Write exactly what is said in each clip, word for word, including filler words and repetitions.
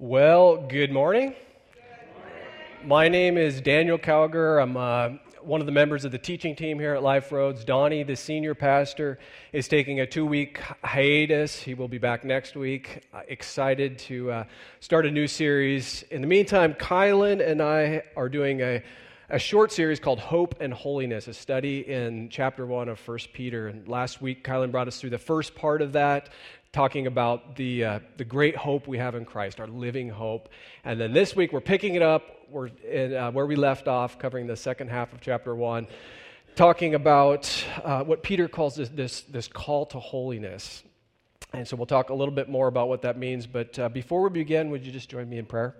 Well, good morning. My name is Daniel Calger. I'm uh, one of the members of the teaching team here at Life Roads. Donnie, the senior pastor, is taking a two-week hiatus. He will be back next week. Uh, excited to uh, start a new series. In the meantime, Kylan and I are doing a, a short series called Hope and Holiness, a study in chapter one of First Peter. And last week, Kylan brought us through the first part of that, talking about the uh, the great hope we have in Christ, our living hope. And then this week, we're picking it up we're in, uh, where we left off, covering the second half of chapter one, talking about uh, what Peter calls this, this, this call to holiness. And so we'll talk a little bit more about what that means. But uh, before we begin, would you just join me in prayer?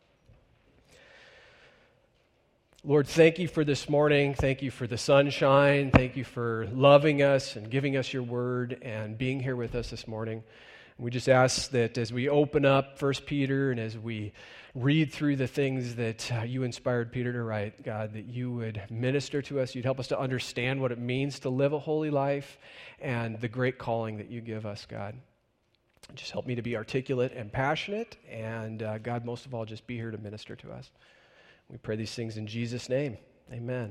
Lord, thank you for this morning. Thank you for the sunshine. Thank you for loving us and giving us your word and being here with us this morning. We just ask that as we open up First Peter and as we read through the things that uh, you inspired Peter to write, God, that you would minister to us. You'd help us to understand what it means to live a holy life and the great calling that you give us, God. Just help me to be articulate and passionate, and uh, God, most of all, just be here to minister to us. We pray these things in Jesus' name. Amen.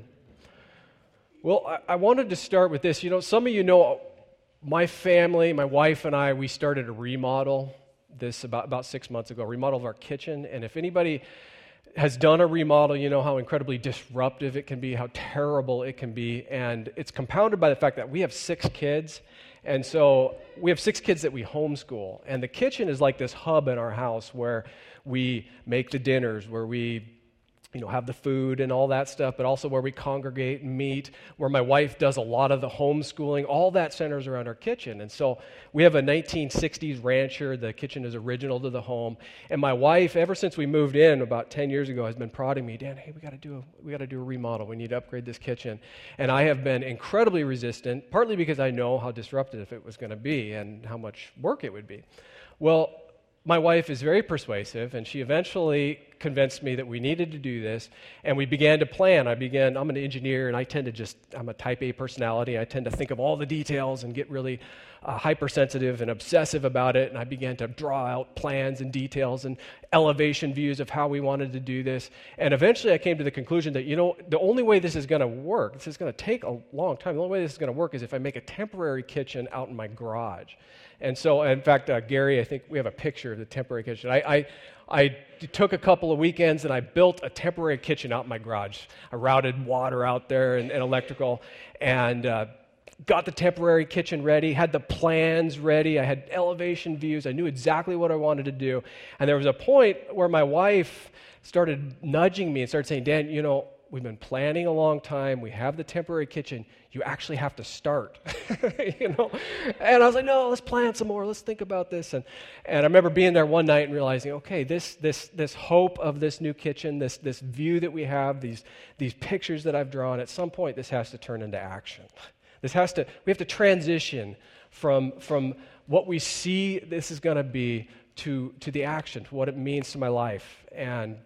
Well, I, I wanted to start with this. You know, some of you know my family, my wife and I, we started a remodel this about, about six months ago, a remodel of our kitchen. And if anybody has done a remodel, you know how incredibly disruptive it can be, how terrible it can be. And it's compounded by the fact that we have six kids. And so we have six kids that we homeschool. And the kitchen is like this hub in our house where we make the dinners, where we you know, have the food and all that stuff, but also where we congregate and meet, where my wife does a lot of the homeschooling. All that centers around our kitchen. And so we have a nineteen sixties rancher. The kitchen is original to the home. And my wife, ever since we moved in about ten years ago, has been prodding me, Dan, hey, we got to do a, we got to do a remodel. We need to upgrade this kitchen. And I have been incredibly resistant, partly because I know how disruptive it was going to be and how much work it would be. Well, my wife is very persuasive, and she eventually convinced me that we needed to do this, and we began to plan. I began, I'm an engineer, and I tend to just, I'm a type A personality. I tend to think of all the details and get really uh, hypersensitive and obsessive about it, and I began to draw out plans and details and elevation views of how we wanted to do this. And eventually I came to the conclusion that, you know, the only way this is going to work, this is going to take a long time, the only way this is going to work is if I make a temporary kitchen out in my garage. And so, in fact, uh, Gary, I think we have a picture of the temporary kitchen. I, I I took a couple of weekends and I built a temporary kitchen out in my garage. I routed water out there and, and electrical and uh, got the temporary kitchen ready, had the plans ready. I had elevation views. I knew exactly what I wanted to do. And there was a point where my wife started nudging me and started saying, Dan, you know, we've been planning a long time. We have the temporary kitchen. You actually have to start, you know. And I was like, no, let's plan some more. Let's think about this. And and I remember being there one night and realizing, okay, this this this hope of this new kitchen, this this view that we have, these these pictures that I've drawn. At some point, this has to turn into action. This has to. We have to transition from from what we see this is going to be to to the action, to what it means to my life. And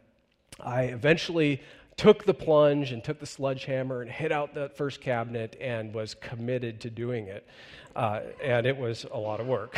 I eventually took the plunge and took the sledgehammer and hit out that first cabinet and was committed to doing it. Uh, and it was a lot of work.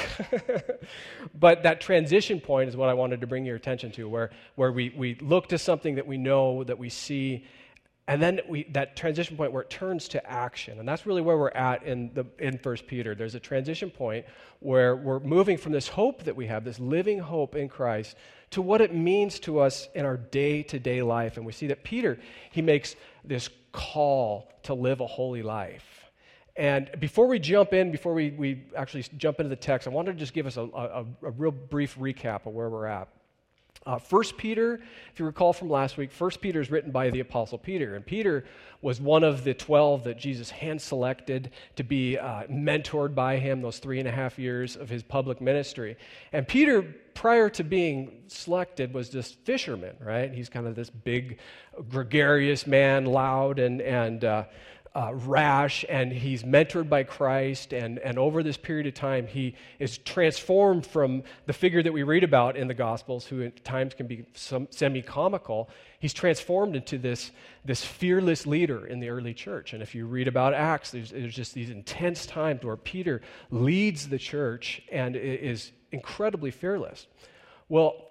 But that transition point is what I wanted to bring your attention to, where, where we, we look to something that we know, that we see, and then we, that transition point where it turns to action. And that's really where we're at in the in First Peter. There's a transition point where we're moving from this hope that we have, this living hope in Christ, to what it means to us in our day-to-day life. And we see that Peter, he makes this call to live a holy life. And before we jump in, before we, we actually jump into the text, I wanted to just give us a, a, a real brief recap of where we're at. Uh, First Peter, if you recall from last week, First Peter is written by the Apostle Peter, and Peter was one of the twelve that Jesus hand-selected to be uh, mentored by him those three and a half years of his public ministry. And Peter, prior to being selected, was this fisherman, right? He's kind of this big, gregarious man, loud and and uh, Uh, rash, and he's mentored by Christ, and, and over this period of time, he is transformed from the figure that we read about in the Gospels, who at times can be some semi-comical. He's transformed into this, this fearless leader in the early church. And if you read about Acts, there's, there's just these intense times where Peter leads the church and is incredibly fearless. Well,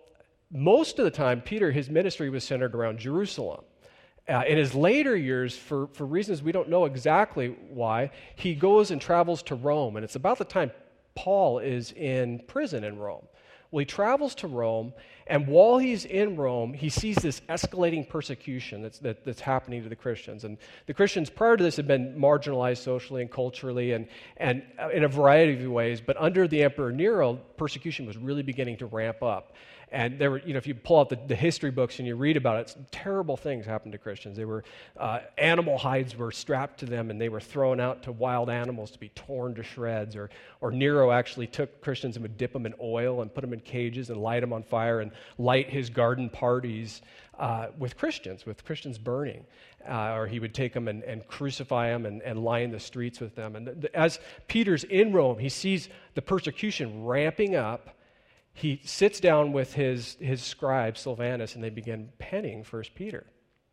most of the time, Peter, his ministry was centered around Jerusalem. Uh, in his later years, for, for reasons we don't know exactly why, he goes and travels to Rome. And it's about the time Paul is in prison in Rome. Well, he travels to Rome, and while he's in Rome, he sees this escalating persecution that's, that, that's happening to the Christians. And the Christians prior to this had been marginalized socially and culturally and, and in a variety of ways, but under the Emperor Nero, persecution was really beginning to ramp up. And there were, you know, if you pull out the, the history books and you read about it, some terrible things happened to Christians. They were, uh, animal hides were strapped to them and they were thrown out to wild animals to be torn to shreds. Or, or Nero actually took Christians and would dip them in oil and put them in cages and light them on fire and light his garden parties uh, with Christians, with Christians burning. Uh, or he would take them and, and crucify them and, and lie in the streets with them. And th- as Peter's in Rome, he sees the persecution ramping up. He sits down with his, his scribe, Silvanus, and they begin penning First Peter.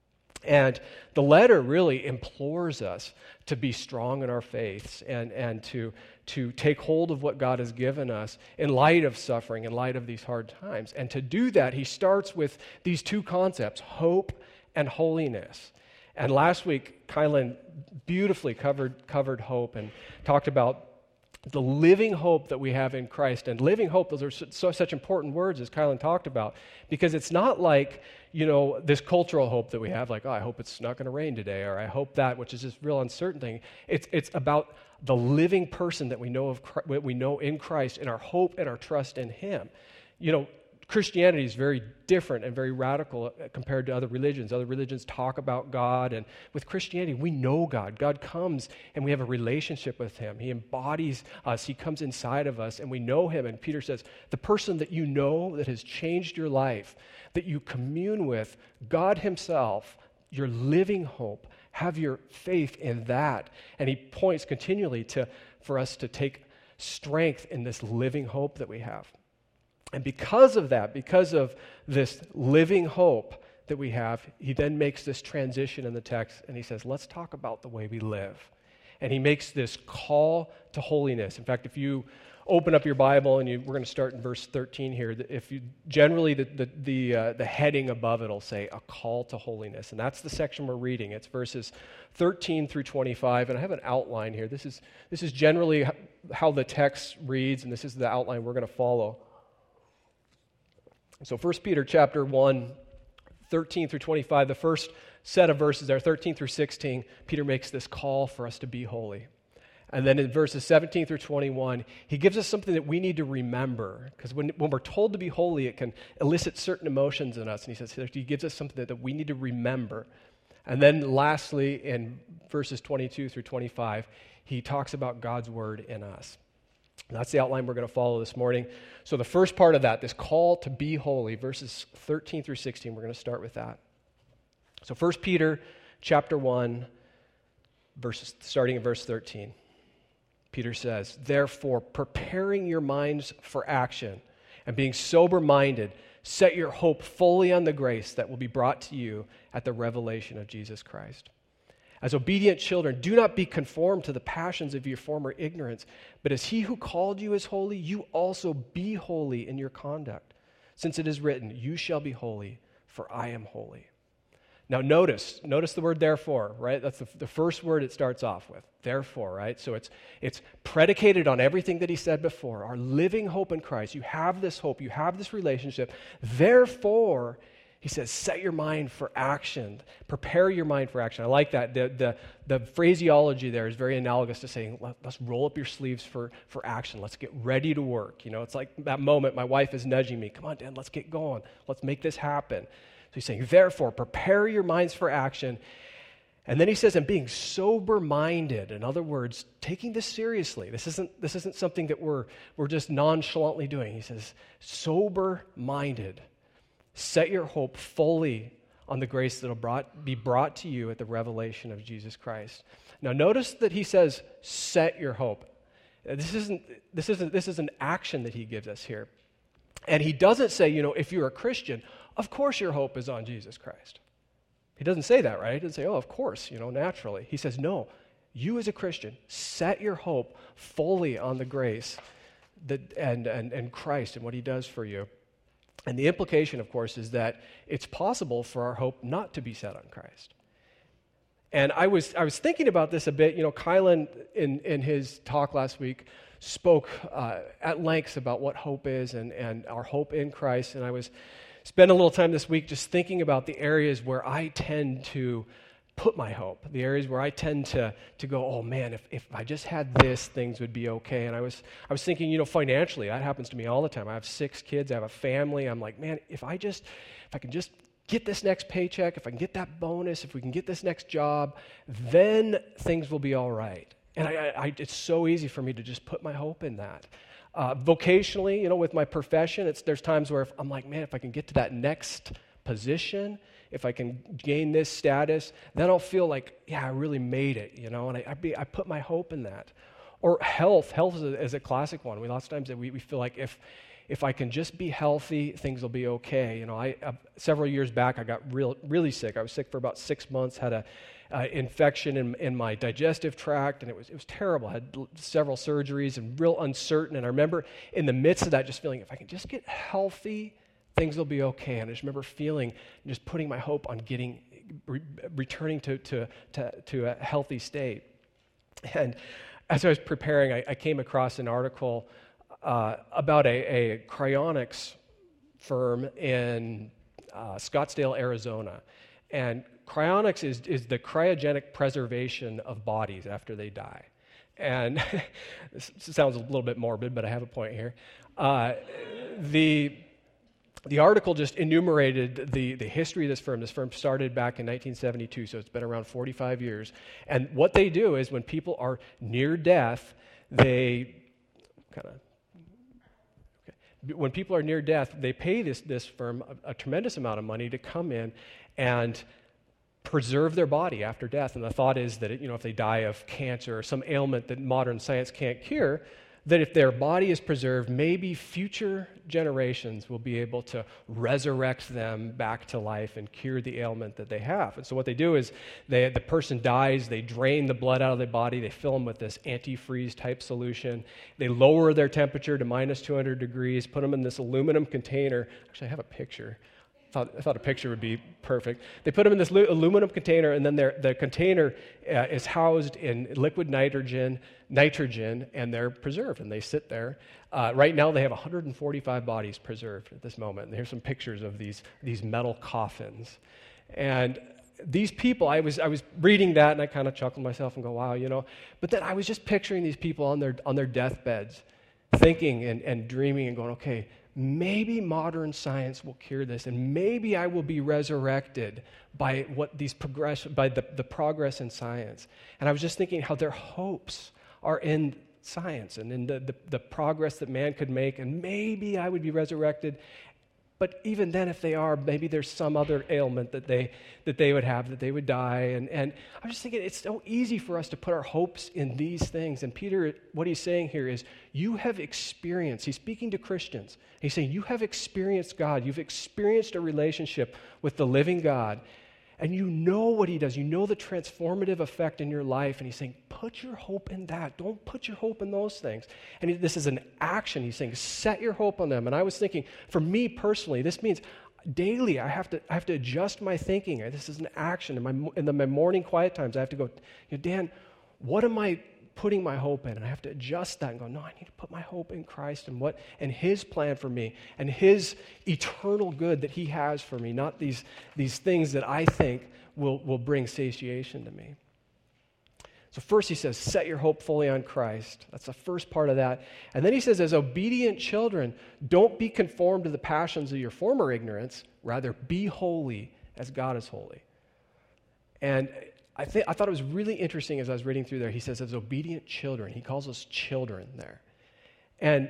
And the letter really implores us to be strong in our faiths and, and to, to take hold of what God has given us in light of suffering, in light of these hard times. And to do that, he starts with these two concepts, hope and holiness. And last week, Kylan beautifully covered, covered hope and talked about the living hope that we have in Christ. And living hope, those are so, such important words, as Kylan talked about, because it's not like, you know, this cultural hope that we have, like, oh, I hope it's not going to rain today, or I hope that, which is this real uncertain thing. It's, it's about the living person that we know of, what we know in Christ, and our hope and our trust in Him. You know, Christianity is very different and very radical compared to other religions. Other religions talk about God, and with Christianity, we know God. God comes, and we have a relationship with Him. He embodies us. He comes inside of us, and we know Him. And Peter says, the person that you know that has changed your life, that you commune with, God Himself, your living hope, have your faith in that. And he points continually to for us to take strength in this living hope that we have. And because of that, because of this living hope that we have, he then makes this transition in the text, and he says, let's talk about the way we live. And he makes this call to holiness. In fact, if you open up your Bible, and you, we're going to start in verse thirteen here, if you generally the the the, uh, the heading above it will say a call to holiness, and that's the section we're reading. It's verses thirteen through twenty-five, and I have an outline here. This is this is generally how the text reads, and this is the outline we're going to follow. So First Peter chapter one, thirteen through twenty-five, the first set of verses there, thirteen through sixteen, Peter makes this call for us to be holy. And then in verses seventeen through twenty-one, he gives us something that we need to remember. Because when, when we're told to be holy, it can elicit certain emotions in us. And he says he gives us something that, that we need to remember. And then lastly, in verses twenty-two through twenty-five, he talks about God's word in us. That's the outline we're going to follow this morning. So the first part of that, this call to be holy, verses thirteen through sixteen, we're going to start with that. So First Peter chapter one, verses, starting in verse thirteen. Peter says, therefore, preparing your minds for action and being sober-minded, set your hope fully on the grace that will be brought to you at the revelation of Jesus Christ. As obedient children, do not be conformed to the passions of your former ignorance, but as he who called you is holy, you also be holy in your conduct. Since it is written, you shall be holy, for I am holy. Now notice, notice the word therefore, right? That's the, the first word it starts off with, therefore, right? So it's it's predicated on everything that he said before, our living hope in Christ. You have this hope, you have this relationship. Therefore, he says, set your mind for action. Prepare your mind for action. I like that. The, the, the phraseology there is very analogous to saying, Let, let's roll up your sleeves for, for action. Let's get ready to work. You know, it's like that moment my wife is nudging me. Come on, Dan, let's get going. Let's make this happen. So he's saying, therefore, prepare your minds for action. And then he says, and being sober-minded. In other words, taking this seriously. This isn't, this isn't something that we're, we're just nonchalantly doing. He says, sober-minded. Set your hope fully on the grace that will brought, be brought to you at the revelation of Jesus Christ. Now, notice that he says, set your hope. This isn't, this isn't, this is an action that he gives us here. And he doesn't say, you know, if you're a Christian, of course your hope is on Jesus Christ. He doesn't say that, right? He doesn't say, oh, of course, you know, naturally. He says, no, you as a Christian, set your hope fully on the grace that, and, and, and Christ and what he does for you. And the implication, of course, is that it's possible for our hope not to be set on Christ. And I was I was thinking about this a bit. You know, Kylan, in, in his talk last week, spoke uh, at length about what hope is and, and our hope in Christ. And I was spending a little time this week just thinking about the areas where I tend to put my hope, the areas where I tend to to go, oh man, if, if I just had this, things would be okay. And I was I was thinking, you know, financially, that happens to me all the time. I have six kids, I have a family. I'm like, man, if I just, if I can just get this next paycheck, if I can get that bonus, if we can get this next job, then things will be all right. And I, I, it's so easy for me to just put my hope in that. Uh, vocationally, you know, with my profession, it's there's times where if, I'm like, man, if I can get to that next position, if I can gain this status, then I'll feel like, yeah, I really made it, you know, and I I, be, I put my hope in that. Or health. Health is a, is a classic one. We lots of times that we, we feel like if if I can just be healthy, things will be okay. You know, I uh, several years back, I got real really sick. I was sick for about six months, had a uh, infection in, in my digestive tract, and it was it was terrible. I had l- several surgeries and real uncertain. And I remember in the midst of that just feeling, if I can just get healthy, things will be okay. And I just remember feeling, just putting my hope on getting, re- returning to, to, to, to a healthy state. And as I was preparing, I, I came across an article uh, about a, a cryonics firm in uh, Scottsdale, Arizona. And cryonics is, is the cryogenic preservation of bodies after they die. And this sounds a little bit morbid, but I have a point here. Uh, the... The article just enumerated the, the history of this firm. This firm started back in nineteen seventy-two, so it's been around forty-five years. And what they do is when people are near death, they kind of, okay. When people are near death, they pay this, this firm a, a tremendous amount of money to come in and preserve their body after death. And the thought is that, it, you know, if they die of cancer or some ailment that modern science can't cure, that if their body is preserved, maybe future generations will be able to resurrect them back to life and cure the ailment that they have. And so what they do is they, the person dies, they drain the blood out of their body, they fill them with this antifreeze type solution, they lower their temperature to minus two hundred degrees, put them in this aluminum container. Actually, I have a picture. I thought, I thought a picture would be perfect. They put them in this lu- aluminum container, and then the container uh, is housed in liquid nitrogen, nitrogen, and they're preserved, and they sit there. Uh, right now, they have one hundred forty-five bodies preserved at this moment. And here's some pictures of these these metal coffins. And these people, I was I was reading that, and I kind of chuckled myself and go, wow, you know. But then I was just picturing these people on their on their deathbeds, thinking and, and dreaming and going, okay, maybe modern science will cure this, and maybe I will be resurrected by what these progress by the, the progress in science. And I was just thinking how their hopes are in science and in the, the, the progress that man could make, and maybe I would be resurrected. But even then, if they are, maybe there's some other ailment that they that they would have, that they would die. And, and I'm just thinking it's so easy for us to put our hopes in these things. And Peter, what he's saying here is, you have experienced, he's speaking to Christians. He's saying, you have experienced God. You've experienced a relationship with the living God. And you know what he does. You know the transformative effect in your life. And he's saying, put your hope in that. Don't put your hope in those things. And he, this is an action. He's saying, set your hope on them. And I was thinking, for me personally, this means daily I have to I have to adjust my thinking. This is an action. In my, in the, my morning quiet times, I have to go, you know, Dan, what am I putting my hope in? And I have to adjust that and go, no, I need to put my hope in Christ and what and his plan for me and his eternal good that he has for me, not these, these things that I think will, will bring satiation to me. So first he says, set your hope fully on Christ. That's the first part of that. And then he says, as obedient children, don't be conformed to the passions of your former ignorance, rather be holy as God is holy. And I, th- I thought it was really interesting as I was reading through there. He says, as obedient children. He calls us children there. And,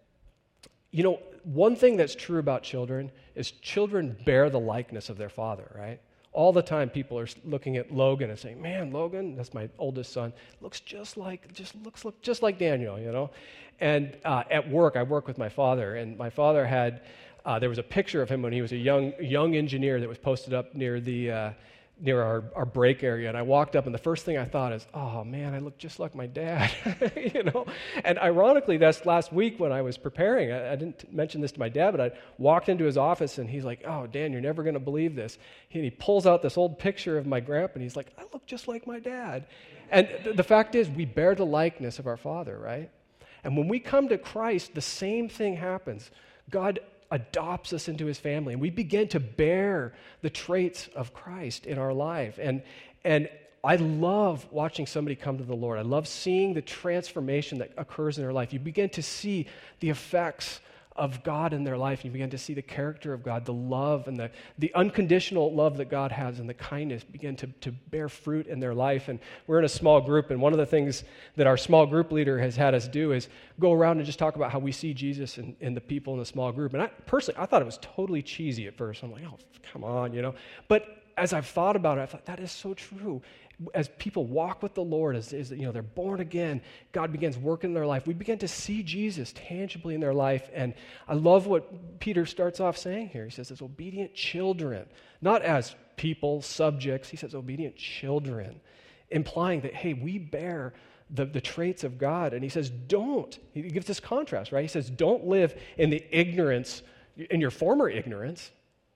you know, one thing that's true about children is children bear the likeness of their father, right? All the time people are looking at Logan and saying, man, Logan, that's my oldest son, looks just like, just looks look just like Daniel, you know? And uh, at work, I work with my father, and my father had, uh, there was a picture of him when he was a young young engineer that was posted up near the, uh, near our, our break area, and I walked up, and the first thing I thought is, oh man, I look just like my dad, you know? And ironically, that's last week when I was preparing. I, I didn't mention this to my dad, but I walked into his office, and he's like, oh, Dan, you're never going to believe this. He, he pulls out this old picture of my grandpa, and he's like, I look just like my dad. And th- the fact is, we bear the likeness of our Father, right? And when we come to Christ, the same thing happens. God adopts us into his family, and we begin to bear the traits of Christ in our life. And and I love watching somebody come to the Lord. I love seeing the transformation that occurs in their life. You begin to see the effects of God in their life. You begin to see the character of God, the love and the, the unconditional love that God has and the kindness begin to, to bear fruit in their life. And we're in a small group, and one of the things that our small group leader has had us do is go around and just talk about how we see Jesus in, in the people in the small group. And I personally, I thought it was totally cheesy at first. I'm like, oh, come on, you know. But as I've thought about it, I thought that is so true. As people walk with the Lord, as, as you know, they're born again, God begins working in their life. We begin to see Jesus tangibly in their life. And I love what Peter starts off saying here. He says, as obedient children, not as people, subjects. He says, obedient children, implying that, hey, we bear the, the traits of God. And he says, don't. He gives this contrast, right? He says, don't live in the ignorance, in your former ignorance.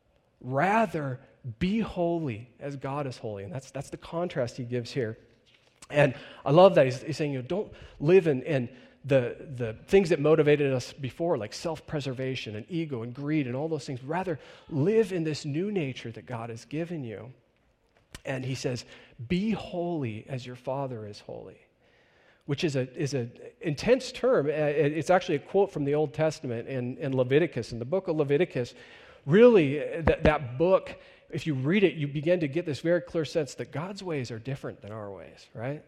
Rather, be holy as God is holy. And that's that's the contrast he gives here. And I love that. He's, he's saying, you know, don't live in, in the, the things that motivated us before, like self-preservation and ego and greed and all those things. Rather, live in this new nature that God has given you. And he says, be holy as your Father is holy, which is a is an intense term. It's actually a quote from the Old Testament in, in Leviticus. In the book of Leviticus, really, that, that book, if you read it, you begin to get this very clear sense that God's ways are different than our ways, right?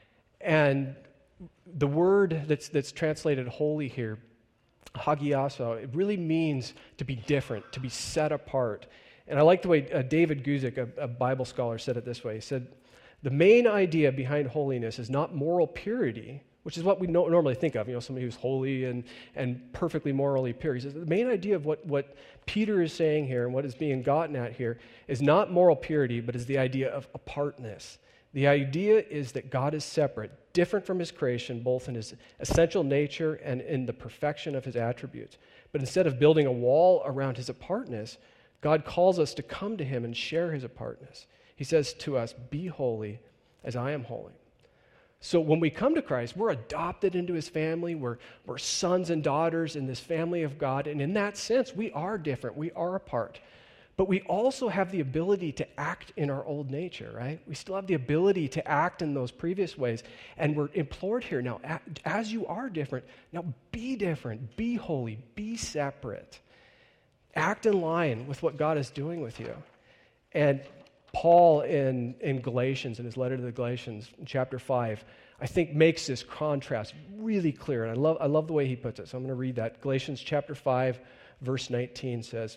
And the word that's that's translated holy here, hagiaso, it really means to be different, to be set apart. And I like the way uh, David Guzik, a, a Bible scholar, said it this way. He said, the main idea behind holiness is not moral purity, which is what we no- normally think of, you know, somebody who's holy and, and perfectly morally pure. He says the main idea of what, what Peter is saying here and what is being gotten at here is not moral purity, but is the idea of apartness. The idea is that God is separate, different from his creation, both in his essential nature and in the perfection of his attributes. But instead of building a wall around his apartness, God calls us to come to him and share his apartness. He says to us, be holy as I am holy. So when we come to Christ, we're adopted into his family. We're, we're sons and daughters in this family of God. And in that sense, we are different. We are apart. But we also have the ability to act in our old nature, right? We still have the ability to act in those previous ways. And we're implored here now, as you are different, now be different, be holy, be separate. Act in line with what God is doing with you. And Paul in, in Galatians, in his letter to the Galatians, in chapter five, I think makes this contrast really clear. And I love, I love the way he puts it. So I'm going to read that. Galatians chapter five, verse nineteen says,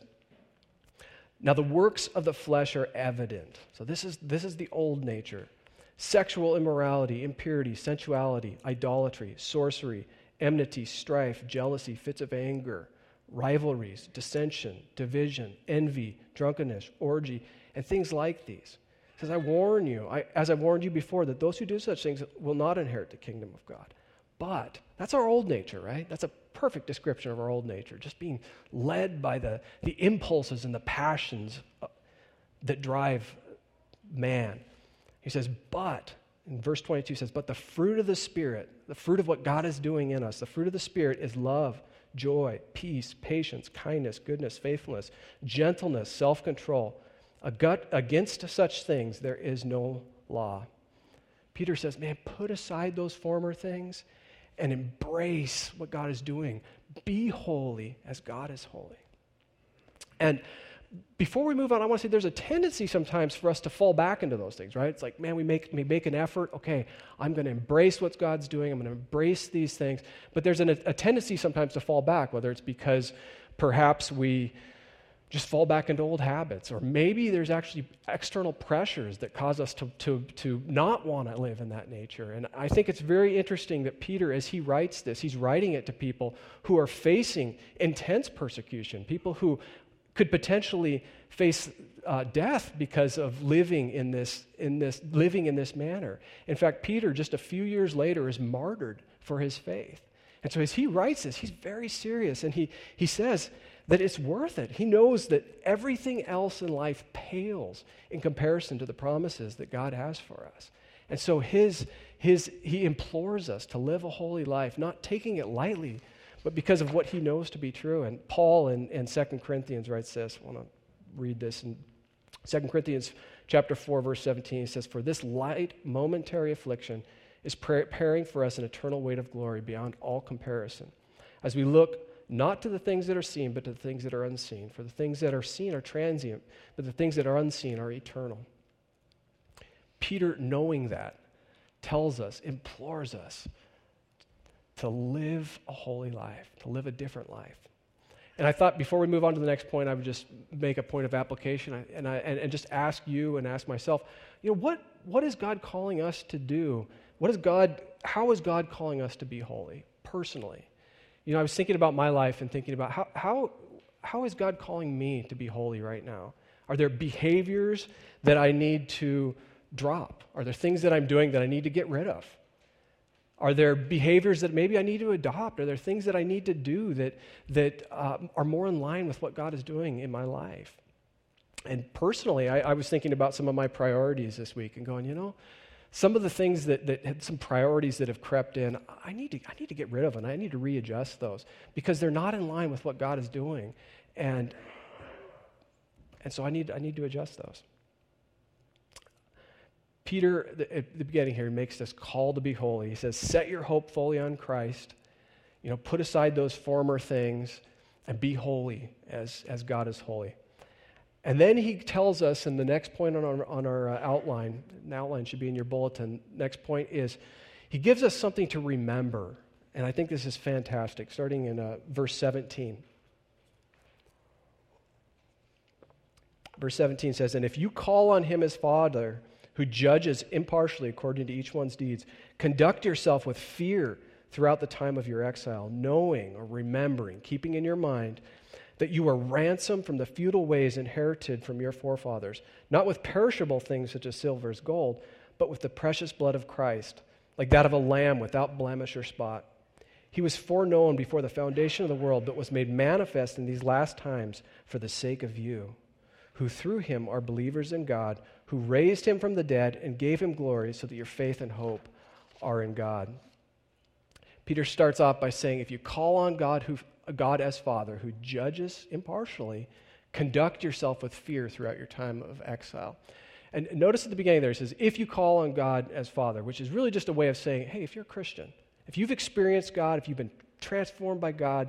now the works of the flesh are evident. So this is, this is the old nature. Sexual immorality, impurity, sensuality, idolatry, sorcery, enmity, strife, jealousy, fits of anger, rivalries, dissension, division, envy, drunkenness, orgy, and things like these. He says, I warn you, I, as I warned you before, that those who do such things will not inherit the kingdom of God. But that's our old nature, right? That's a perfect description of our old nature, just being led by the, the impulses and the passions that drive man. He says, but, in verse twenty-two says, but the fruit of the Spirit, the fruit of what God is doing in us, the fruit of the Spirit is love, joy, peace, patience, kindness, goodness, faithfulness, gentleness, self-control. Against such things there is no law. Peter says, man, put aside those former things and embrace what God is doing. Be holy as God is holy. And before we move on, I want to say there's a tendency sometimes for us to fall back into those things, right? It's like, man, we make, we make an effort. Okay, I'm going to embrace what God's doing. I'm going to embrace these things. But there's an, a tendency sometimes to fall back, whether it's because perhaps we just fall back into old habits, or maybe there's actually external pressures that cause us to, to, to not want to live in that nature. And I think it's very interesting that Peter, as he writes this, he's writing it to people who are facing intense persecution, people who could potentially face uh, death because of living in this, in this, living in this manner. In fact, Peter, just a few years later, is martyred for his faith. And so as he writes this, he's very serious, and he, he says that it's worth it. He knows that everything else in life pales in comparison to the promises that God has for us. And so his, his, he implores us to live a holy life, not taking it lightly, but because of what he knows to be true. And Paul in, in Second Corinthians writes this. I want to read this. In Second Corinthians chapter four, verse seventeen, he says, "For this light momentary affliction is preparing for us an eternal weight of glory beyond all comparison, as we look not to the things that are seen, but to the things that are unseen. For the things that are seen are transient, but the things that are unseen are eternal." Peter, knowing that, tells us, implores us to live a holy life, to live a different life. And I thought before we move on to the next point, I would just make a point of application and, I, and, and just ask you and ask myself, you know, what, what is God calling us to do? What is God, how is God calling us to be holy, personally? You know, I was thinking about my life and thinking about how, how, how is God calling me to be holy right now? Are there behaviors that I need to drop? Are there things that I'm doing that I need to get rid of? Are there behaviors that maybe I need to adopt? Are there things that I need to do that, that uh, are more in line with what God is doing in my life? And personally, I, I was thinking about some of my priorities this week and going, you know, some of the things that, that had some priorities that have crept in, I need to I need to get rid of, and I need to readjust those because they're not in line with what God is doing. And, and so I need I need to adjust those. Peter, at the beginning here, makes this call to be holy. He says, set your hope fully on Christ. You know, put aside those former things and be holy as, as God is holy. And then he tells us in the next point on our, on our uh, outline, the outline should be in your bulletin, next point is, he gives us something to remember. And I think this is fantastic, starting in uh, verse seventeen. Verse seventeen says, "And if you call on him as Father, who judges impartially according to each one's deeds, conduct yourself with fear throughout the time of your exile, knowing or remembering, keeping in your mind that you were ransomed from the futile ways inherited from your forefathers, not with perishable things such as silver or gold, but with the precious blood of Christ, like that of a lamb without blemish or spot. He was foreknown before the foundation of the world, but was made manifest in these last times for the sake of you, who through him are believers in God, who raised him from the dead and gave him glory, so that your faith and hope are in God." Peter starts off by saying, if you call on God, who, God as Father, who judges impartially, conduct yourself with fear throughout your time of exile. And notice at the beginning there, it says, if you call on God as Father, which is really just a way of saying, hey, if you're a Christian, if you've experienced God, if you've been transformed by God,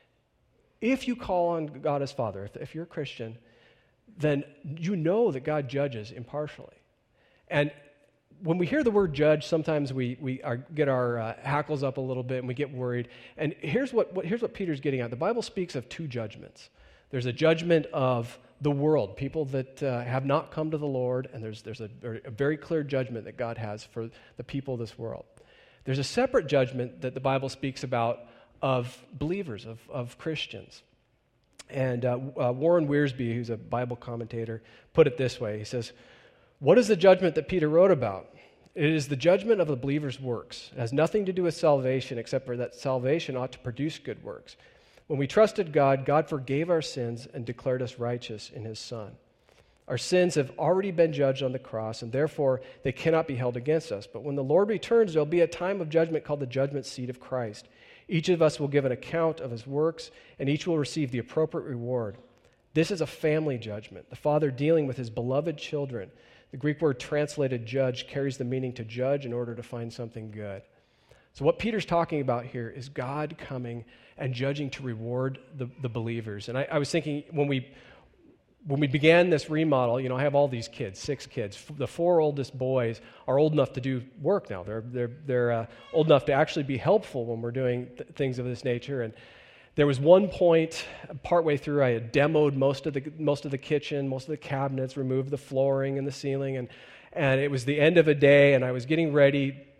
if you call on God as Father, if, if you're a Christian, then you know that God judges impartially. And when we hear the word judge, sometimes we we are, get our uh, hackles up a little bit and we get worried. And here's what, what here's what Peter's getting at. The Bible speaks of two judgments. There's a judgment of the world, people that uh, have not come to the Lord, and there's there's a, a very clear judgment that God has for the people of this world. There's a separate judgment that the Bible speaks about of believers, of, of Christians. And uh, uh, Warren Wiersbe, who's a Bible commentator, put it this way. He says, what is the judgment that Peter wrote about? It is the judgment of the believer's works. It has nothing to do with salvation, except for that salvation ought to produce good works. When we trusted God, God forgave our sins and declared us righteous in his Son. Our sins have already been judged on the cross, and therefore they cannot be held against us. But when the Lord returns, there will be a time of judgment called the judgment seat of Christ. Each of us will give an account of his works, and each will receive the appropriate reward. This is a family judgment, the Father dealing with his beloved children. The Greek word translated judge carries the meaning to judge in order to find something good. So what Peter's talking about here is God coming and judging to reward the, the believers. And I, I was thinking when we when we began this remodel, you know, I have all these kids, six kids. The four oldest boys are old enough to do work now. They're they're they're uh, old enough to actually be helpful when we're doing th- things of this nature. And there was one point, partway through, I had demoed most of the most of the kitchen, most of the cabinets, removed the flooring and the ceiling, and and it was the end of a day, and I was getting ready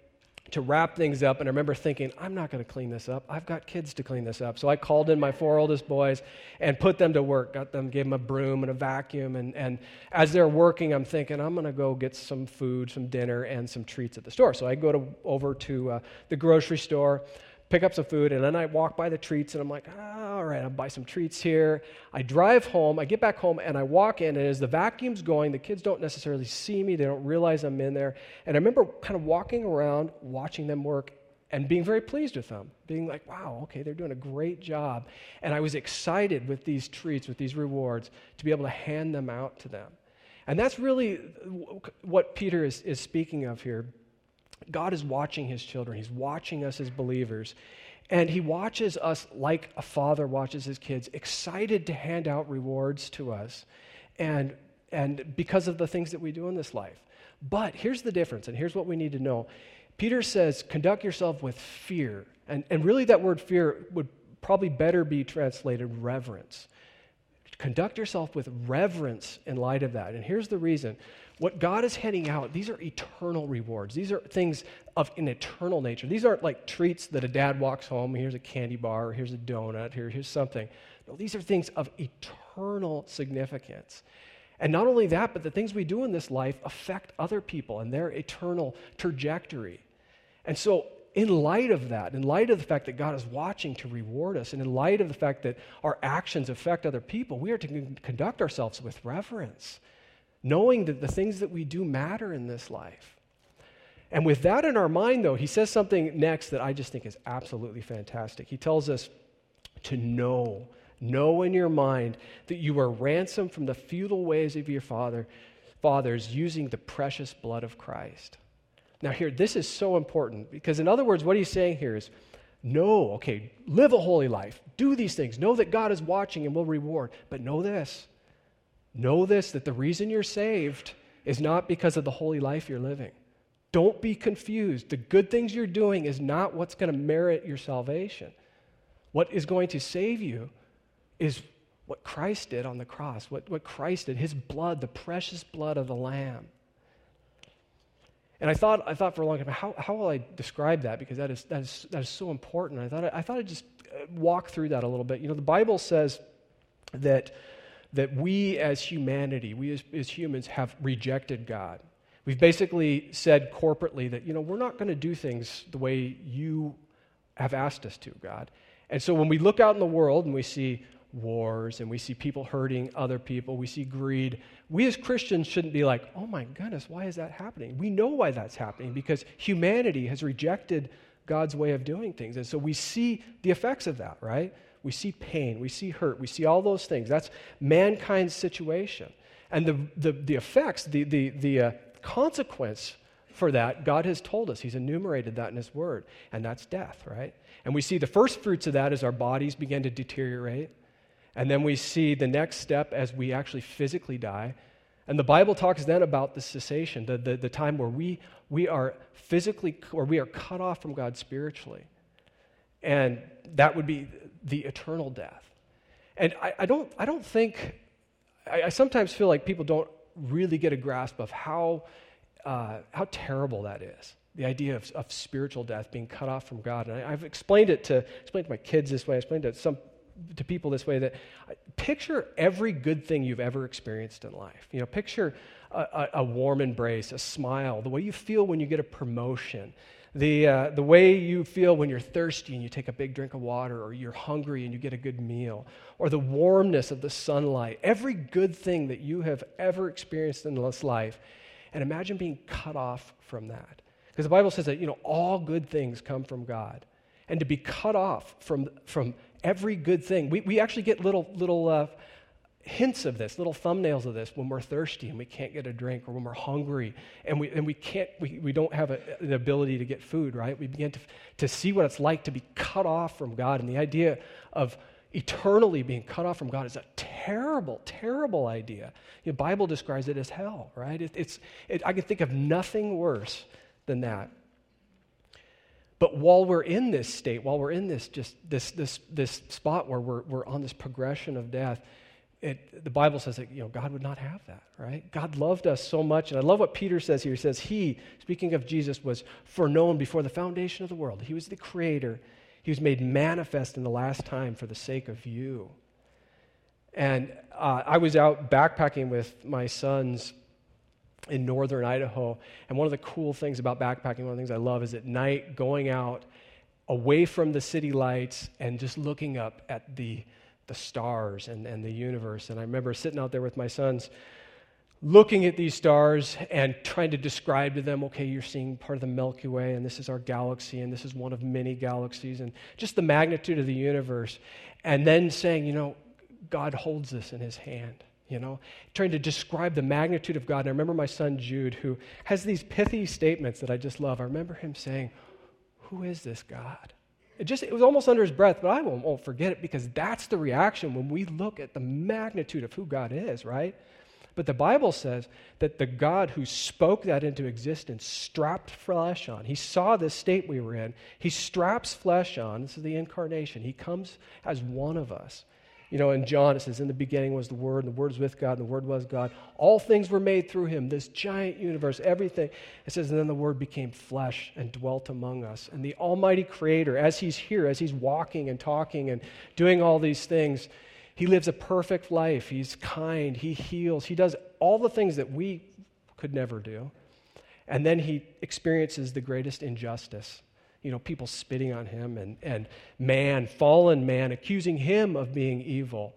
to wrap things up, and I remember thinking, I'm not going to clean this up. I've got kids to clean this up. So I called in my four oldest boys and put them to work, got them, gave them a broom and a vacuum, and, and as they're working, I'm thinking, I'm going to go get some food, some dinner, and some treats at the store. So I go to over to uh, the grocery store, pick up some food, and then I walk by the treats, and I'm like, oh, all right, I'll buy some treats here. I drive home, I get back home, and I walk in, and as the vacuum's going, the kids don't necessarily see me, they don't realize I'm in there, and I remember kind of walking around, watching them work, and being very pleased with them, being like, wow, okay, they're doing a great job, and I was excited with these treats, with these rewards, to be able to hand them out to them. And that's really what Peter is, is speaking of here. God is watching his children. He's watching us as believers. And he watches us like a father watches his kids, excited to hand out rewards to us, and, and because of the things that we do in this life. But here's the difference, and here's what we need to know. Peter says, conduct yourself with fear. And, and really that word fear would probably better be translated reverence. Conduct yourself with reverence in light of that. And here's the reason. What God is handing out, these are eternal rewards. These are things of an eternal nature. These aren't like treats that a dad walks home, here's a candy bar, or here's a donut, here, here's something. No, these are things of eternal significance. And not only that, but the things we do in this life affect other people and their eternal trajectory. And so in light of that, in light of the fact that God is watching to reward us, and in light of the fact that our actions affect other people, we are to con- conduct ourselves with reverence, knowing that the things that we do matter in this life. And with that in our mind, though, he says something next that I just think is absolutely fantastic. He tells us to know, know in your mind that you are ransomed from the futile ways of your father, fathers using the precious blood of Christ. Now here, this is so important because in other words, what he's saying here is, know, okay, live a holy life, do these things, know that God is watching and will reward, but know this, know this, that the reason you're saved is not because of the holy life you're living. Don't be confused. The good things you're doing is not what's going to merit your salvation. What is going to save you is what Christ did on the cross, what, what Christ did, his blood, the precious blood of the Lamb. And I thought, I thought for a long time, how, how will I describe that? Because that is, that is, that is so important. I thought, I thought I'd just walk through that a little bit. You know, the Bible says that, that we as humanity, we as, as humans have rejected God. We've basically said corporately that, you know, we're not going to do things the way you have asked us to, God. And so when we look out in the world and we see wars and we see people hurting other people, we see greed, we as Christians shouldn't be like, oh my goodness, why is that happening? We know why that's happening because humanity has rejected God's way of doing things. And so we see the effects of that, right? We see pain, we see hurt, we see all those things. That's mankind's situation. And the the, the effects, the, the, the uh, consequence for that, God has told us. He's enumerated that in his word, and that's death, right? And we see the first fruits of that as our bodies begin to deteriorate. And then we see the next step as we actually physically die. And the Bible talks then about the cessation, the, the, the time where we, we are physically, or we are cut off from God spiritually. And that would be the eternal death. And I, I don't I don't think, I, I sometimes feel like people don't really get a grasp of how, uh, how terrible that is. The idea of, of spiritual death, being cut off from God. And I, I've explained it to, explained to my kids this way, I explained it to some to people this way, that picture every good thing you've ever experienced in life. You know, picture a, a, a warm embrace, a smile, the way you feel when you get a promotion, the uh, the way you feel when you're thirsty and you take a big drink of water, or you're hungry and you get a good meal, or the warmness of the sunlight, every good thing that you have ever experienced in this life. And imagine being cut off from that. Because the Bible says that, you know, all good things come from God. And to be cut off from from every good thing. We we actually get little little uh, hints of this, little thumbnails of this when we're thirsty and we can't get a drink, or when we're hungry and we and we can't we, we don't have a, the ability to get food, right? We begin to to see what it's like to be cut off from God, and the idea of eternally being cut off from God is a terrible, terrible idea. The Bible describes it as hell, right? It, it's it, I can think of nothing worse than that. But while we're in this state, while we're in this just this this this spot where we're we're on this progression of death, it, the Bible says that, you know, God would not have that, right? God loved us so much. And I love what Peter says here. He says, he, speaking of Jesus, was foreknown before the foundation of the world. He was the creator. He was made manifest in the last time for the sake of you. And uh, I was out backpacking with my sons in northern Idaho. And one of the cool things about backpacking, one of the things I love is at night going out away from the city lights and just looking up at the the stars and, and the universe. And I remember sitting out there with my sons looking at these stars and trying to describe to them, okay, you're seeing part of the Milky Way, and this is our galaxy, and this is one of many galaxies, and just the magnitude of the universe. And then saying, you know, God holds this in his hand, you know, trying to describe the magnitude of God. And I remember my son Jude, who has these pithy statements that I just love. I remember him saying, who is this God? It just, it was almost under his breath, but I won't, won't forget it, because that's the reaction when we look at the magnitude of who God is, right? But the Bible says that the God who spoke that into existence strapped flesh on. He saw this state we were in. He straps flesh on. This is the incarnation. He comes as one of us. You know, in John it says, in the beginning was the Word, and the Word was with God, and the Word was God. All things were made through him, this giant universe, everything. It says, and then the Word became flesh and dwelt among us. And the Almighty Creator, as he's here, as he's walking and talking and doing all these things, he lives a perfect life. He's kind. He heals. He does all the things that we could never do. And then he experiences the greatest injustice. You know, people spitting on him and, and man, fallen man, accusing him of being evil.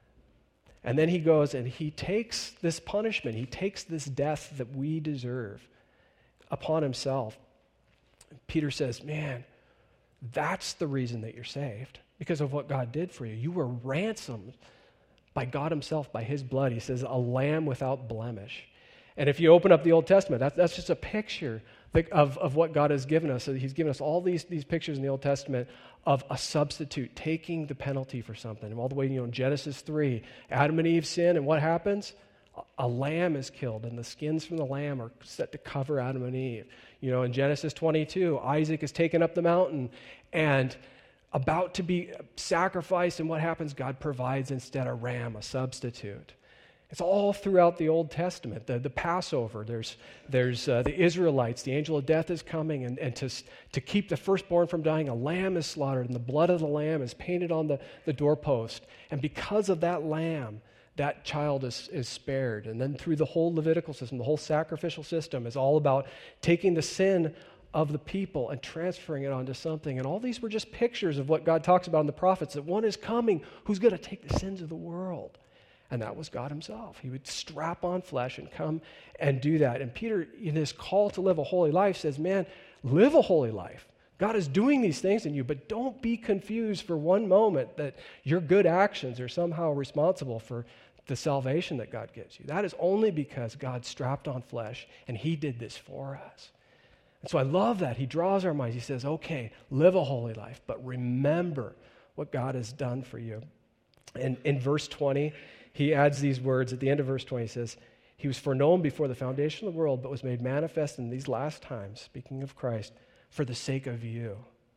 And then he goes and he takes this punishment. He takes this death that we deserve upon himself. Peter says, man, that's the reason that you're saved, because of what God did for you. You were ransomed by God himself, by his blood. He says, a lamb without blemish. And if you open up the Old Testament, that, that's just a picture Of, of what God has given us. So he's given us all these, these pictures in the Old Testament of a substitute taking the penalty for something. All the way, you know, in Genesis three, Adam and Eve sin, and what happens? A, a lamb is killed, and the skins from the lamb are set to cover Adam and Eve. You know, in Genesis twenty-two, Isaac is taken up the mountain and about to be sacrificed, and what happens? God provides instead a ram, a substitute. It's all throughout the Old Testament. The, the Passover, there's, there's uh, the Israelites, the angel of death is coming, and, and to, to keep the firstborn from dying, a lamb is slaughtered, and the blood of the lamb is painted on the, the doorpost. And because of that lamb, that child is, is spared. And then through the whole Levitical system, the whole sacrificial system is all about taking the sin of the people and transferring it onto something. And all these were just pictures of what God talks about in the prophets, that one is coming who's going to take the sins of the world. And that was God himself. He would strap on flesh and come and do that. And Peter, in his call to live a holy life, says, man, live a holy life. God is doing these things in you, but don't be confused for one moment that your good actions are somehow responsible for the salvation that God gives you. That is only because God strapped on flesh, and he did this for us. And so I love that. He draws our minds. He says, okay, live a holy life, but remember what God has done for you. And in verse twenty, he adds these words at the end of verse twenty. He says, he was foreknown before the foundation of the world, but was made manifest in these last times, speaking of Christ, for the sake of you.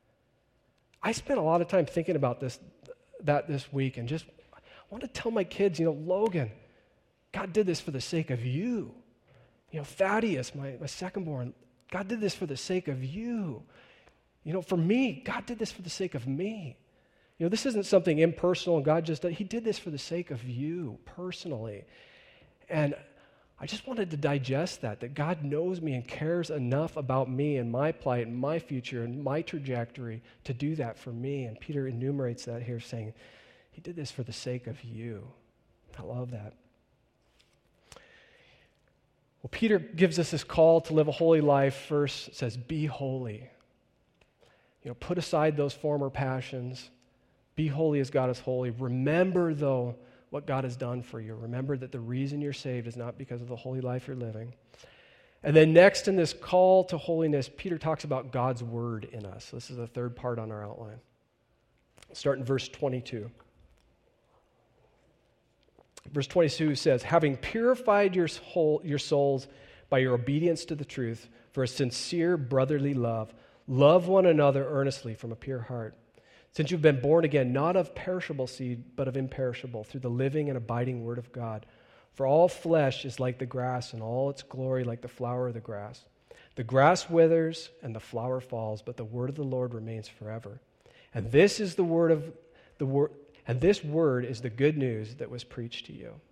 I spent a lot of time thinking about this, that this week, and just I want to tell my kids, you know, Logan, God did this for the sake of you. You know, Thaddeus, my, my second born, God did this for the sake of you. You know, for me, God did this for the sake of me. You know, this isn't something impersonal, and God just, he did this for the sake of you personally. And I just wanted to digest that, that God knows me and cares enough about me and my plight and my future and my trajectory to do that for me. And Peter enumerates that here, saying, he did this for the sake of you. I love that. Well, Peter gives us this call to live a holy life. First, says, be holy. You know, put aside those former passions. Be holy as God is holy. Remember, though, what God has done for you. Remember that the reason you're saved is not because of the holy life you're living. And then next in this call to holiness, Peter talks about God's word in us. This is the third part on our outline. Start in verse twenty-two. Verse twenty-two says, having purified your soul, your souls by your obedience to the truth for a sincere brotherly love, love one another earnestly from a pure heart, since you've been born again, not of perishable seed, but of imperishable, through the living and abiding word of God. For all flesh is like the grass, and all its glory like the flower of the grass. The grass withers and the flower falls, but the word of the Lord remains forever. And this is the word of the word, and this word is the good news that was preached to you.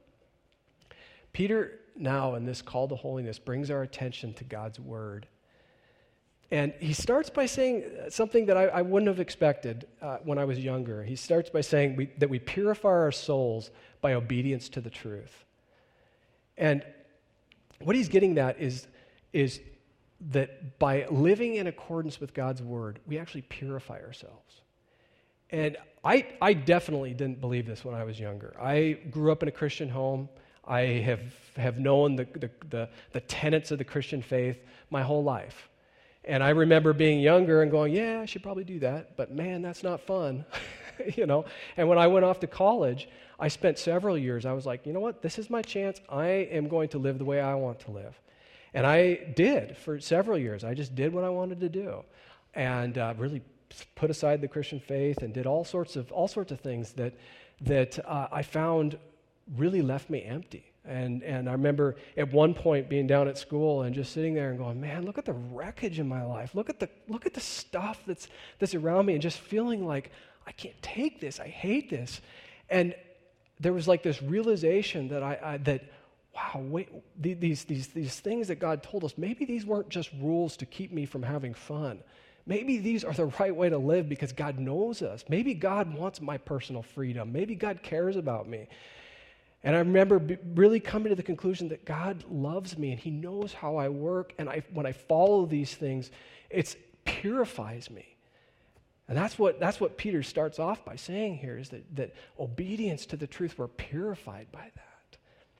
Peter, now in this call to holiness, brings our attention to God's word. And he starts by saying something that I, I wouldn't have expected uh, when I was younger. He starts by saying we, that we purify our souls by obedience to the truth. And what he's getting at is, is that by living in accordance with God's word, we actually purify ourselves. And I, I definitely didn't believe this when I was younger. I grew up in a Christian home. I have, have known the, the, the, the tenets of the Christian faith my whole life. And I remember being younger and going, yeah, I should probably do that, but man, that's not fun, you know. And when I went off to college, I spent several years, I was like, you know what, this is my chance. I am going to live the way I want to live. And I did for several years. I just did what I wanted to do and uh, really put aside the Christian faith and did all sorts of all sorts of things that, that uh, I found really left me empty. And and I remember at one point being down at school and just sitting there and going, man, look at the wreckage in my life. Look at the look at the stuff that's that's around me, and just feeling like I can't take this. I hate this. And there was like this realization that I, I that wow, wait, these these these things that God told us, maybe these weren't just rules to keep me from having fun. Maybe these are the right way to live because God knows us. Maybe God wants my personal freedom. Maybe God cares about me. And I remember b- really coming to the conclusion that God loves me and he knows how I work. And I, when I follow these things, it purifies me. And that's what, that's what Peter starts off by saying here, is that, that obedience to the truth, we're purified by that.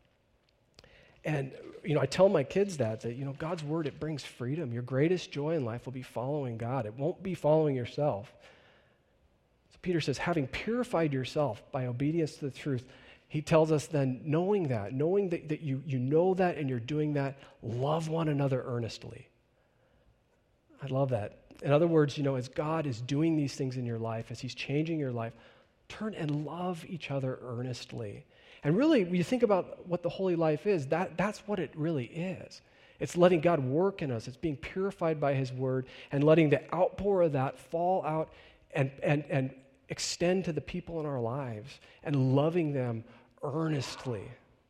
And, you know, I tell my kids that, that, you know, God's word, it brings freedom. Your greatest joy in life will be following God. It won't be following yourself. So Peter says, having purified yourself by obedience to the truth, he tells us then, knowing that, knowing that, that you, you know that and you're doing that, love one another earnestly. I love that. In other words, you know, as God is doing these things in your life, as he's changing your life, turn and love each other earnestly. And really, when you think about what the holy life is, that, that's what it really is. It's letting God work in us. It's being purified by his word and letting the outpour of that fall out and, and, and extend to the people in our lives and loving them earnestly.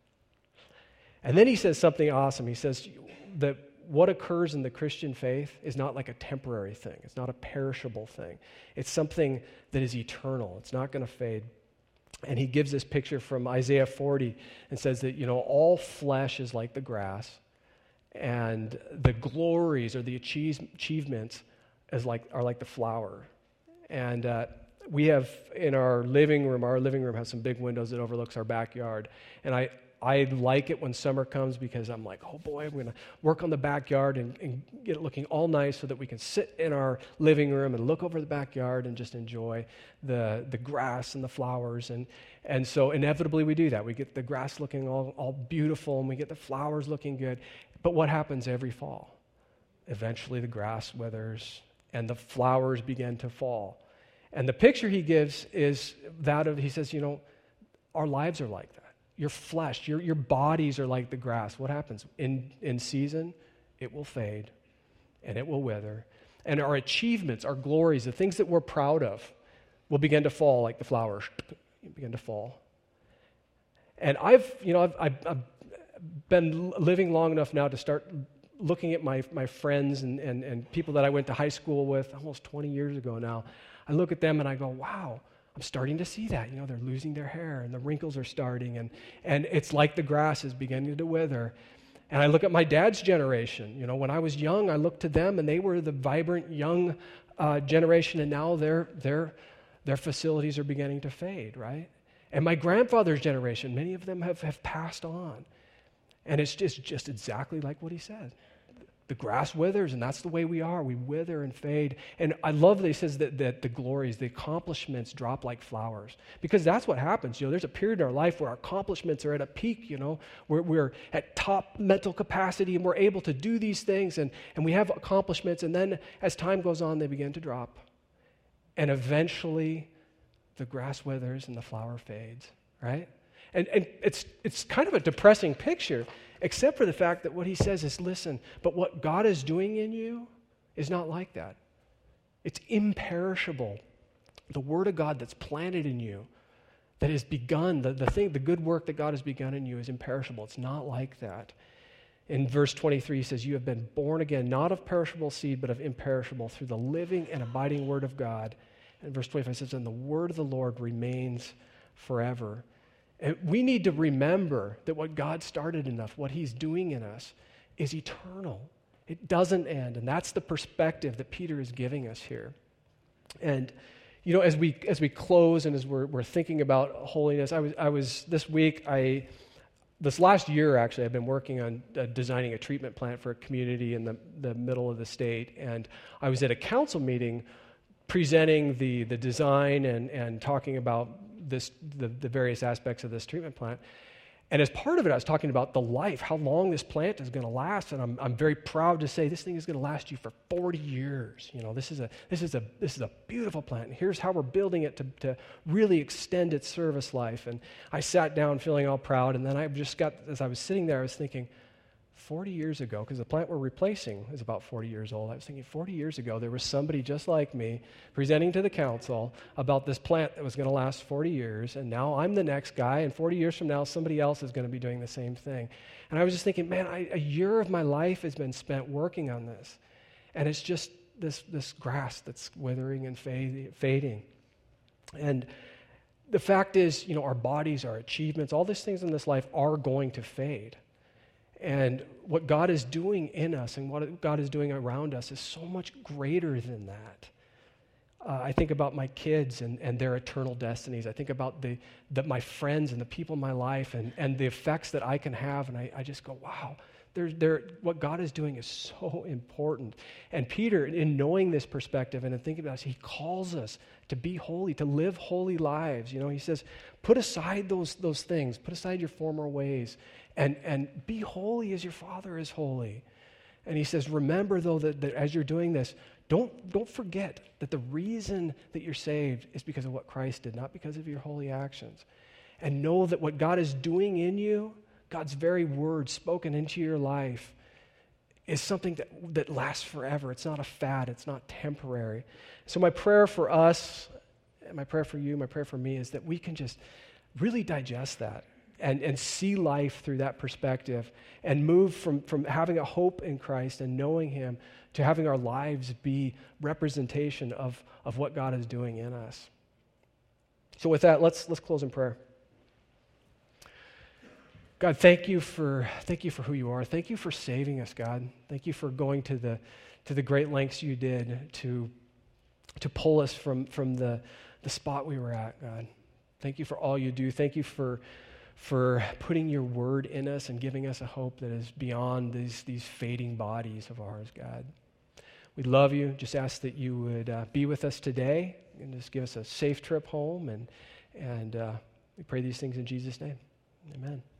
And then he says something awesome. He says that what occurs in the Christian faith is not like a temporary thing. It's not a perishable thing. It's something that is eternal. It's not going to fade. And he gives this picture from Isaiah forty and says that, you know, all flesh is like the grass, and the glories or the achieve, achievements is like, are like the flower. And uh, we have in our living room, our living room has some big windows that overlooks our backyard. And I, I like it when summer comes because I'm like, oh boy, I'm going to work on the backyard and, and get it looking all nice so that we can sit in our living room and look over the backyard and just enjoy the, the grass and the flowers. And, and so inevitably we do that. We get the grass looking all, all beautiful and we get the flowers looking good. But what happens every fall? Eventually the grass withers and the flowers begin to fall. And the picture he gives is that of, he says, you know, our lives are like that. Your flesh, your, your bodies are like the grass. What happens? In, in season, it will fade and it will wither. And our achievements, our glories, the things that we're proud of will begin to fall like the flowers begin to fall. And I've, you know, I've, I've, I've been living long enough now to start looking at my, my friends and, and, and people that I went to high school with almost twenty years ago now. I look at them and I go, wow, I'm starting to see that. You know, they're losing their hair and the wrinkles are starting and, and it's like the grass is beginning to wither. And I look at my dad's generation. You know, when I was young, I looked to them and they were the vibrant young uh, generation, and now their their their facilities are beginning to fade, right? And my grandfather's generation, many of them have, have passed on. And it's just, just exactly like what he said. The grass withers, and that's the way we are. We wither and fade. And I love that he says that, that the glories, the accomplishments drop like flowers. Because that's what happens. You know, there's a period in our life where our accomplishments are at a peak, you know, where we're at top mental capacity and we're able to do these things and, and we have accomplishments. And then as time goes on, they begin to drop. and eventually the grass withers and the flower fades, right? And, and it's, it's kind of a depressing picture, except for the fact that what he says is, listen, but what God is doing in you is not like that. It's imperishable. The word of God that's planted in you, that has begun, the, the thing, the good work that God has begun in you is imperishable. It's not like that. In verse twenty-three, he says, you have been born again, not of perishable seed, but of imperishable, through the living and abiding word of God. And verse twenty-five says, and the word of the Lord remains forever. And we need to remember that what God started in us, what he's doing in us, is eternal. It doesn't end. And that's the perspective that Peter is giving us here. And you know, as we as we close and as we're we're thinking about holiness, I was I was this week I this last year actually I've been working on uh, designing a treatment plant for a community in the the middle of the state, and I was at a council meeting presenting the the design and and talking about this the, the various aspects of this treatment plant. And as part of it, I was talking about the life, how long this plant is going to last, and I'm I'm very proud to say this thing is going to last you for forty years. You know, this is a this is a this is a beautiful plant. And here's how we're building it to to really extend its service life. And I sat down feeling all proud, and then I just got as I was sitting there, I was thinking, forty years ago, because the plant we're replacing is about forty years old. I was thinking forty years ago, there was somebody just like me presenting to the council about this plant that was going to last forty years, and now I'm the next guy, and forty years from now, somebody else is going to be doing the same thing. And I was just thinking, man, I, a year of my life has been spent working on this, and it's just this, this grass that's withering and fade, fading. And the fact is, you know, our bodies, our achievements, all these things in this life are going to fade. And what God is doing in us and what God is doing around us is so much greater than that. Uh, I think about my kids and, and their eternal destinies. I think about the, the my friends and the people in my life and, and the effects that I can have. And I, I just go, wow, they're, they're, what God is doing is so important. And Peter, in knowing this perspective and in thinking about this, he calls us to be holy, to live holy lives. You know, he says, put aside those, those things, put aside your former ways. And, and be holy as your Father is holy. And he says, remember, though, that, that as you're doing this, don't, don't forget that the reason that you're saved is because of what Christ did, not because of your holy actions. And know that what God is doing in you, God's very word spoken into your life, is something that, that lasts forever. It's not a fad. It's not temporary. So my prayer for us, and my prayer for you, my prayer for me is that we can just really digest that. And, and see life through that perspective and move from, from having a hope in Christ and knowing him to having our lives be representation of, of what God is doing in us. So with that, let's let's close in prayer. God, thank you for thank you for who you are. Thank you for saving us, God. Thank you for going to the to the great lengths you did to to pull us from, from the, the spot we were at, God. Thank you for all you do. Thank you for for putting your word in us and giving us a hope that is beyond these, these fading bodies of ours, God. We love you. Just ask that you would uh, be with us today and just give us a safe trip home. And, and uh, we pray these things in Jesus' name. Amen.